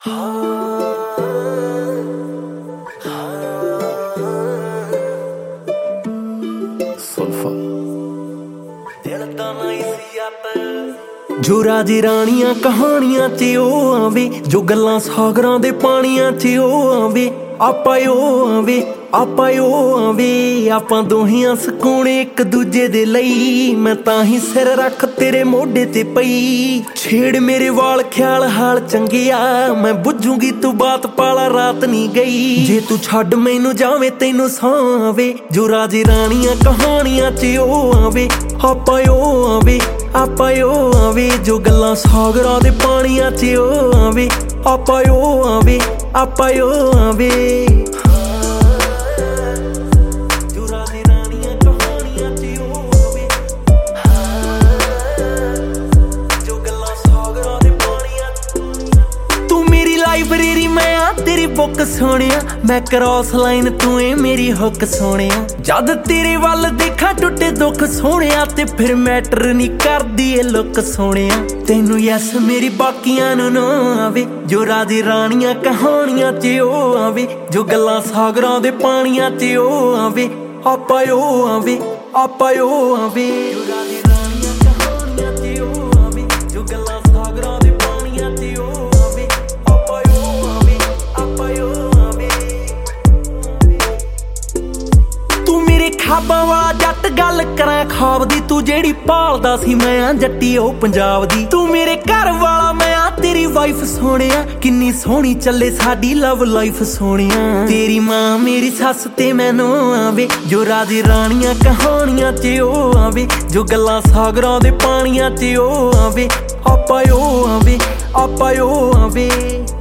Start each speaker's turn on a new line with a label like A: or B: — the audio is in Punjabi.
A: ਜੋ ਰਾਜੇ ਰਾਣੀਆਂ ਕਹਾਣੀਆਂ 'ਚ ਉਹ ਆਵੇ, ਜੋ ਗੱਲਾਂ ਸਾਗਰਾਂ ਦੇ ਪਾਣੀਆਂ 'ਚ ਉਹ ਆਵੇ। ਆਪਾਂ ਉਹ ਆਵੇ, ਆਪਾਂ ਉਹ ਆਵੇ, ਆਪਾਂ ਦੋਹੀਆਂ ਸਕੂਣੇ ਇੱਕ ਦੂਜੇ ਦੇ ਲਈ। ਮੈਂ ਤਾਂ ਹੀ ਸਿਰ ਰੱਖ ਤੇਰੇ ਮੋਢੇ ਤੇ ਪਈ, ਛੇੜ ਮੇਰੇ ਵਾਲ ਖਿਆਲ ਹਾਲ ਚੰਗਿਆ। ਮੈਂ ਬੁੱਝੂਗੀ ਤੂੰ ਬਾਤ ਪਾਲਾ ਰਾਤ ਨਹੀਂ ਗਈ, ਜੇ ਤੂੰ ਛੱਡ ਮੈਨੂੰ ਜਾਵੇਂ ਤੈਨੂੰ ਸਾਂ ਆਵੇ। ਜੋ ਰਾਜੇ ਰਾਣੀਆਂ ਕਹਾਣੀਆਂ 'ਚ ਉਹ ਆਵੇ, ਆਪਾਂ ਉਹ ਆਵੇ, ਆਪਾਂ ਉਹ ਆਵੇ, ਜੋ ਗੱਲਾਂ ਸਾਗਰਾਂ ਦੇ ਪਾਣੀਆਂ 'ਚ ਉਹ ਆਵੇ। ਆਪਾਂ ਉਹ ਆਵੇ, ਆਪਾਂ ਉਹ ਆਵੇ। ਜੋ ਰਾਜੇ ਰਾਣੀਆਂ ਕਹਾਣੀਆਂ 'ਚ ਉਹ ਆਵੇ, ਜੋ ਗੱਲਾਂ ਸਾਗਰਾਂ ਦੇ ਪਾਣੀਆਂ 'ਚ। ਤੂੰ ਮੇਰੀ ਲਾਇਬ੍ਰੇਰੀ, ਮੈਂ ਆ ਤੇਰੀ ਬੁੱਕ ਸੋਹਣਿਆ। ਮੈਂ ਕ੍ਰੋਸ ਲਾਈਨ, ਤੂੰ ਏ ਮੇਰੀ ਹੁੱਕ ਸੋਹਣਿਆ। ਜਦ ਤੇਰੇ ਵੱਲ ਦੇਖਾਂ ਟੁੱਟੇ ਦੁੱਖ ਸੋਹਣਿਆ, ਤੇ ਫਿਰ ਮੈਟਰ ਨਹੀਂ ਕਰਦੀ ਏ ਲੁੱਕ ਸੋਹਣਿਆ। ਤੈਨੂੰ ਯੈਸ ਮੇਰੀ ਬਾਕੀਆਂ ਨੂੰ ਨਾ ਆਵੇ, ਜੋ ਰਾਜੇ ਰਾਣੀਆਂ ਕਹਾਣੀਆਂ 'ਚ ਉਹ ਆਵੇ, ਜੋ ਗੱਲਾਂ ਸਾਗਰਾਂ ਦੇ ਪਾਣੀਆਂ 'ਚ ਉਹ ਆਵੇ। ਆਪਾਂ ਉਹ ਆਵੇ, ਆਪਾਂ ਉਹ ਆਵੇ। ਜੋ ਰਾਜੇ ਰਾਣੀਆਂ ਕਹਾਣੀਆਂ 'ਚ ਉਹ ਆਵੇ, ਜੋ ਗੱਲਾਂ ਸਾਗਰਾਂ ਦੇ ਪਾਣੀਆਂ 'ਚ ਉਹ ਆਵੇ। ਆਪਾਂ ਉਹ ਆਵੇ, ਆਪਾਂ ਉਹ ਆਵੇ। ਤੂੰ ਮੇਰੇ ਖਾਬਾਂ ਵਾਲਾ ਜੱਟ, ਗੱਲ ਕਰਾਂ ਖਾਬ ਦੀ। ਤੂੰ ਜਿਹੜੀ ਭਾਲਦਾ ਸੀ ਮੈਂ ਆ ਜੱਟੀ ਉਹ ਪੰਜਾਬ ਦੀ। ਤੂੰ ਮੇਰੇ ਘਰ ਵਾਲਾ, ਮੈਂ ਆ ਤੇਰੀ ਵਾਈਫ ਸੋਹਣਿਆ। ਕਿੰਨੀ ਸੋਹਣੀ ਚੱਲੇ ਸਾਡੀ ਲਵ ਲਾਈਫ ਸੋਹਣਿਆ। ਤੇਰੀ ਮਾਂ ਮੇਰੀ ਸੱਸ ਤੇ ਮੈਨੂੰ ਆਵੇ, ਜੋ ਰਾਜੇ ਰਾਣੀਆਂ ਕਹਾਣੀਆਂ 'ਚ ਉਹ ਆਵੇ, ਜੋ ਗੱਲਾਂ ਸਾਗਰਾਂ ਦੇ ਪਾਣੀਆਂ 'ਚ ਉਹ ਆਵੇ। ਆਪਾਂ ਉਹ ਆਵੇ, ਆਪਾਂ ਉਹ ਆਵੇ।